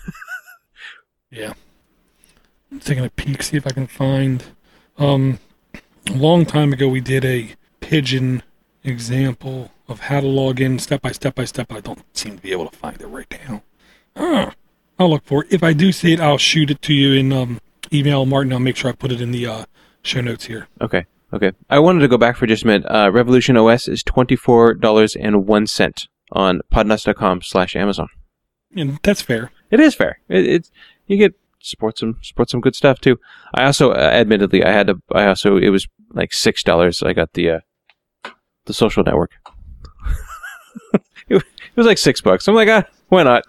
Yeah. I'm taking a peek, see if I can find. Um, a long time ago, we did a Pidgin example of how to log in step by step by step. I don't seem to be able to find it right now. Ah, I'll look for it. If I do see it, I'll shoot it to you in um, email, Martin. I'll make sure I put it in the uh, show notes here. Okay. Okay. I wanted to go back for just a minute. Uh, Revolution O S is twenty-four dollars and one cent on podnuts.com slash Amazon. And that's fair. It is fair. It, it's you get support some support some good stuff too. I also, uh, admittedly, I had to. I also it was like six dollars. I got the uh, the Social Network. it, it was like six bucks. I'm like, ah, why not?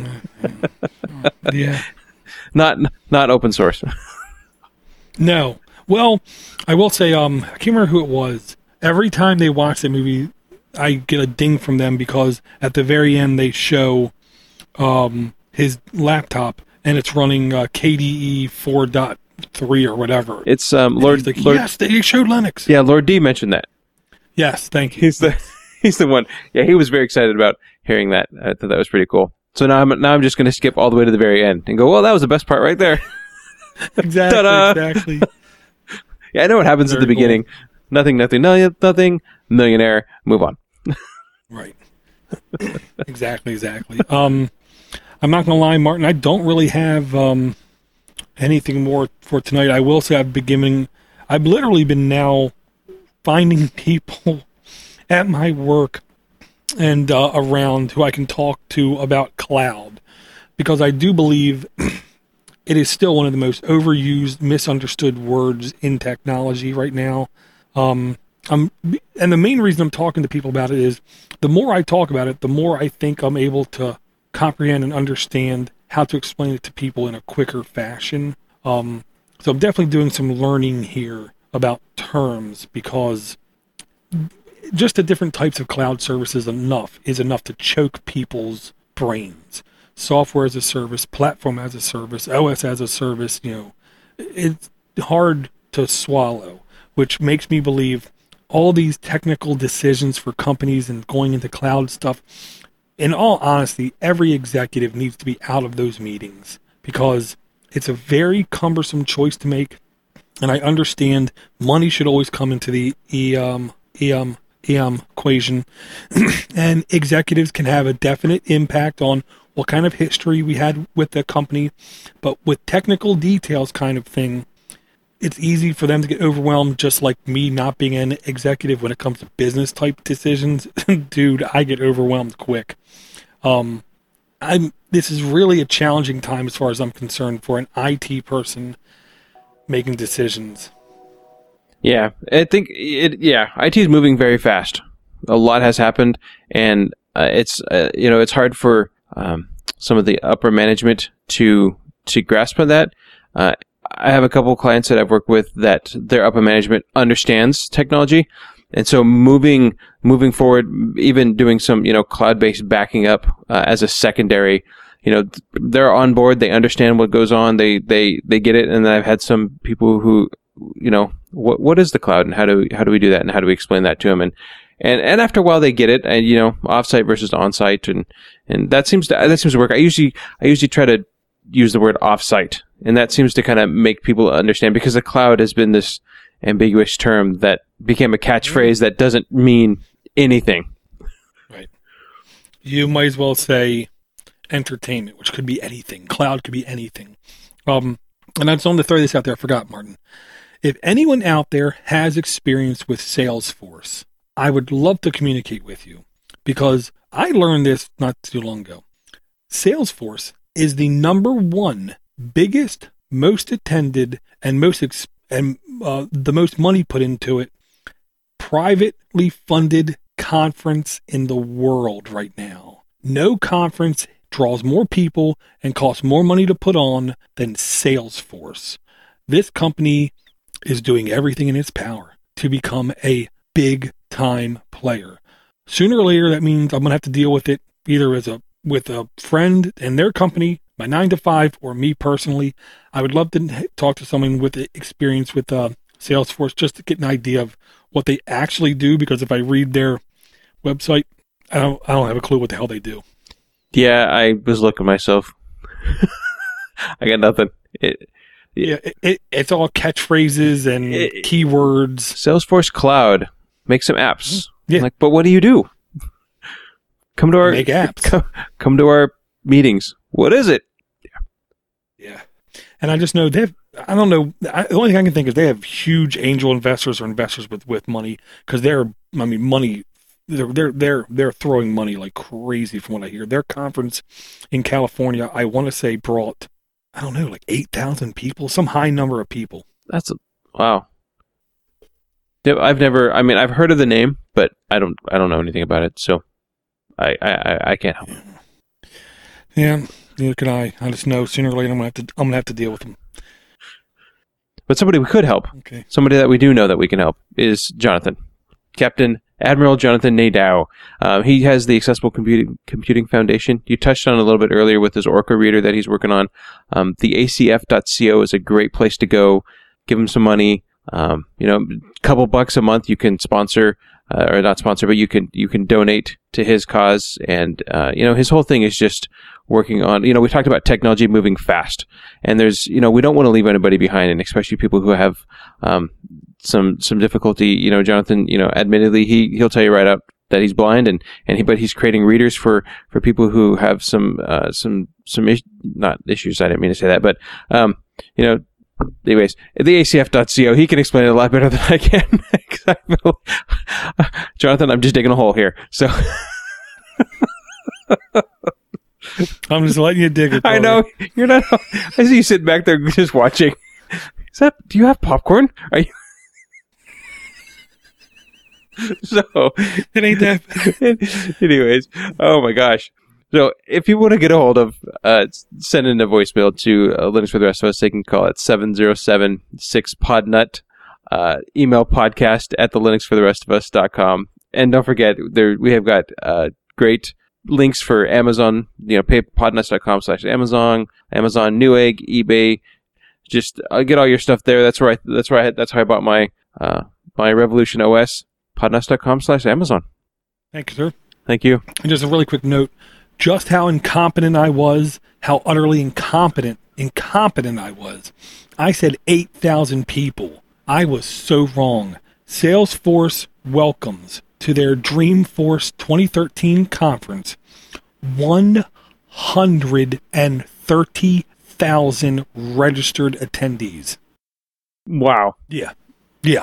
Yeah. Not not open source. No. Well, I will say, um, I can't remember who it was. Every time they watch the movie, I get a ding from them because at the very end they show um, his laptop and it's running uh, K D E four point three or whatever. It's um, And Lord. he's like, Lord yes, they showed Linux. Yeah, Lord D mentioned that. Yes, thank you. He's the he's the one. Yeah, he was very excited about hearing that. I thought that was pretty cool. So now I'm now I'm just going to skip all the way to the very end and go, well, that was the best part right there. Exactly. Ta-da! Exactly. Yeah, I know what happens Very at the cool. beginning. Nothing, nothing, no, nothing. Millionaire. Move on. Right. exactly. Exactly. Um, I'm not going to lie, Martin. I don't really have um, anything more for tonight. I will say I've been giving, I've literally been now finding people at my work and uh, around who I can talk to about cloud, because I do believe it is still one of the most overused, misunderstood words in technology right now. Um, I'm, and the main reason I'm talking to people about it is the more I talk about it, the more I think I'm able to comprehend and understand how to explain it to people in a quicker fashion. Um, So I'm definitely doing some learning here about terms, because just the different types of cloud services enough is enough to choke people's brains. Software as a service, platform as a service, O S as a service, you know, it's hard to swallow, which makes me believe all these technical decisions for companies and going into cloud stuff, in all honesty, every executive needs to be out of those meetings, because it's a very cumbersome choice to make. And I understand money should always come into the E M, E M, E M equation, and executives can have a definite impact on what kind of history we had with the company. But with technical details kind of thing, it's easy for them to get overwhelmed, just like me not being an executive when it comes to business type decisions. Dude, I get overwhelmed quick. Um, I'm, this is really a challenging time as far as I'm concerned for an I T person making decisions. Yeah, I think it. Yeah, I T is moving very fast. A lot has happened, and uh, it's uh, you know it's hard for um, some of the upper management to to grasp on that. Uh, I have a couple of clients that I've worked with that their upper management understands technology, and so moving moving forward, even doing some you know cloud-based backing up uh, as a secondary. You know, they're on board. They understand what goes on. They they they get it. And then I've had some people who, you know, what what is the cloud and how do how do we do that and how do we explain that to them? And and and after a while they get it. And you know, offsite versus onsite, and and that seems to that seems to work. I usually I usually try to use the word offsite, and that seems to kind of make people understand, because the cloud has been this ambiguous term that became a catchphrase that doesn't mean anything. Right. You might as well say entertainment, which could be anything. Cloud could be anything. Um, and I just wanted to throw this out there. I forgot, Martin. If anyone out there has experience with Salesforce, I would love to communicate with you, because I learned this not too long ago. Salesforce is the number one biggest, most attended, and most ex- and uh, the most money put into it privately funded conference in the world right now. No conference draws more people and costs more money to put on than Salesforce. This company is doing everything in its power to become a big time player. Sooner or later, that means I'm going to have to deal with it either as a with a friend and their company, my nine to five, or me personally. I would love to talk to someone with experience with uh, Salesforce just to get an idea of what they actually do, because if I read their website, I don't, I don't have a clue what the hell they do. Yeah, I was looking myself. I got nothing. It, yeah, it, it, it's all catchphrases and it, keywords. Salesforce Cloud. Make some apps. Yeah. Like, but what do you do? Come to our Make apps. Come, come to our meetings. What is it? Yeah. Yeah. And I just know they have, I don't know, I, the only thing I can think is they have huge angel investors or investors with, with money, because they're, I mean, money, they're, they're, they're, they're throwing money like crazy from what I hear. Their conference in California, I want to say brought, I don't know, like eight thousand people, some high number of people. That's a, wow. I've never, I mean, I've heard of the name, but I don't, I don't know anything about it. So I, I, I can't help. Yeah, neither can I. I just know sooner or later I'm gonna have to, I'm gonna have to deal with them. But somebody we could help, okay. Somebody that we do know that we can help, is Jonathan, Captain Admiral Jonathan Nadeau. Um, he has the Accessible Computing Computing Foundation. You touched on it a little bit earlier with his Orca reader that he's working on. Um, the A C F dot co is a great place to go. Give him some money. Um, you know, a couple bucks a month you can sponsor, uh, or not sponsor, but you can you can donate to his cause. And uh, you know, his whole thing is just working on. You know, we talked about technology moving fast, and there's you know we don't want to leave anybody behind, and especially people who have um, some some difficulty. You know, Jonathan, you know, admittedly he he'll tell you right out that he's blind, and and he but he's creating readers for for people who have some uh, some some is- not issues. I didn't mean to say that, but um, you know. Anyways, the A C F dot co, he can explain it a lot better than I can. I feel, Jonathan, I'm just digging a hole here. So I'm just letting you dig it. I know you're not. I see you sitting back there just watching. Is that? Do you have popcorn? Are you? So it ain't that. Anyways, oh my gosh. So if you want to get a hold of, uh, send in a voicemail to uh, Linux for the Rest of Us, they can call it seven oh seven six podnut, uh, email podcast at the linux for the rest of us dot com. And don't forget, there we have got uh, great links for Amazon, you know, pay podnuts dot com slash Amazon, Amazon, Newegg, eBay. Just uh, get all your stuff there. That's where I, that's where I, that's how I bought my, uh, my Revolution O S, podnuts dot com slash Amazon. Thank you, sir. Thank you. And just a really quick note, just how incompetent I was, how utterly incompetent, incompetent I was. I said eight thousand people. I was so wrong. Salesforce welcomes to their Dreamforce twenty thirteen conference one hundred thirty thousand registered attendees. Wow. Yeah. Yeah.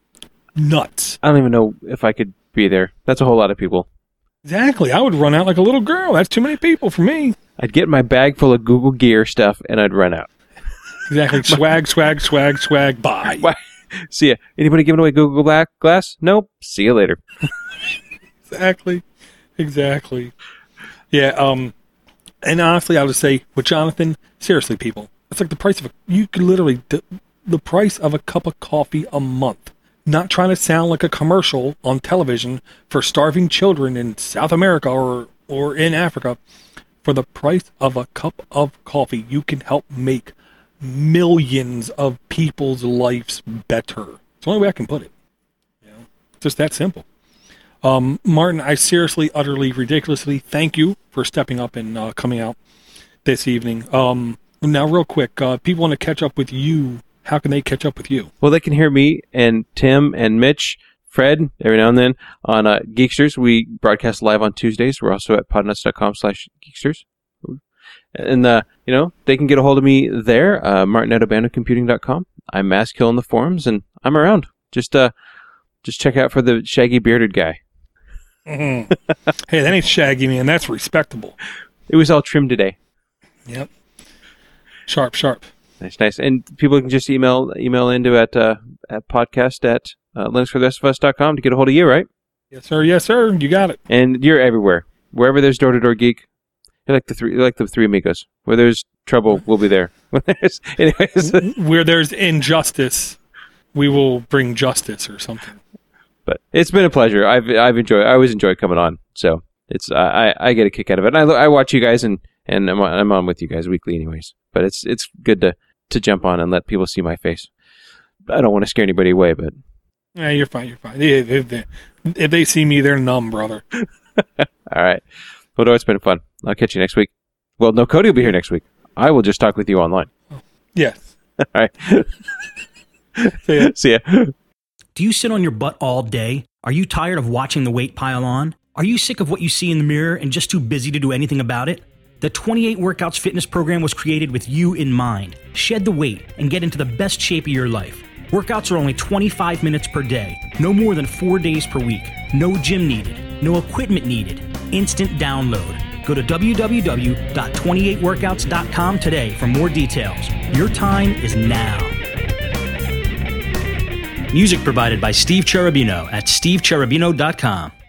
Nuts. I don't even know if I could be there. That's a whole lot of people. Exactly. I would run out like a little girl. That's too many people for me. I'd get my bag full of Google Gear stuff and I'd run out. Exactly. Swag, swag, swag, swag, bye. Why? See ya. Anybody giving away Google Black Glass? Nope. See you later. Exactly. Exactly. Yeah. Um. And honestly, I would say with Jonathan, seriously, people, it's like the price of a, you could literally, the, the price of a cup of coffee a month. Not trying to sound like a commercial on television for starving children in South America or, or in Africa. For the price of a cup of coffee, you can help make millions of people's lives better. It's the only way I can put it. You know, it's just that simple. Um, Martin, I seriously, utterly, ridiculously thank you for stepping up and uh, coming out this evening. Um, now, real quick, uh, people want to catch up with you. How can they catch up with you? Well, they can hear me and Tim and Mitch, Fred, every now and then on uh, Geeksters. We broadcast live on Tuesdays. We're also at podnuts dot com slash Geeksters. And, uh, you know, they can get a hold of me there, uh, martin at abandoned computing dot com. I'm Maskill in the forums, and I'm around. Just uh, just check out for the shaggy bearded guy. Mm-hmm. Hey, that ain't shaggy, man. That's respectable. It was all trimmed today. Yep. Sharp, sharp. Nice, nice. And people can just email email into at uh, at podcast at uh, linux for the rest of us dot com to get a hold of you, right? Yes, sir. Yes, sir. You got it. And you're everywhere. Wherever there's door-to-door geek, you're like the three, you're like the three amigos. Where there's trouble, we'll be there. Anyways, where there's injustice, we will bring justice or something. But it's been a pleasure. I've I've enjoyed. I always enjoy coming on. So it's uh, I I get a kick out of it. And I I watch you guys and and I'm on, I'm on with you guys weekly, anyways. But it's it's good to. to jump on and let people see my face. I don't want to scare anybody away, but... Yeah, you're fine, you're fine. If, if, they, if they see me, they're numb, brother. All right. Well, no, it's been fun. I'll catch you next week. Well, no, Cody will be here next week. I will just talk with you online. Oh, yes. All right. See ya. See ya. Do you sit on your butt all day? Are you tired of watching the weight pile on? Are you sick of what you see in the mirror and just too busy to do anything about it? The twenty-eight Workouts fitness program was created with you in mind. Shed the weight and get into the best shape of your life. Workouts are only twenty-five minutes per day, no more than four days per week. No gym needed, no equipment needed. Instant download. Go to w w w dot twenty-eight workouts dot com today for more details. Your time is now. Music provided by Steve Cherubino at steve cherubino dot com.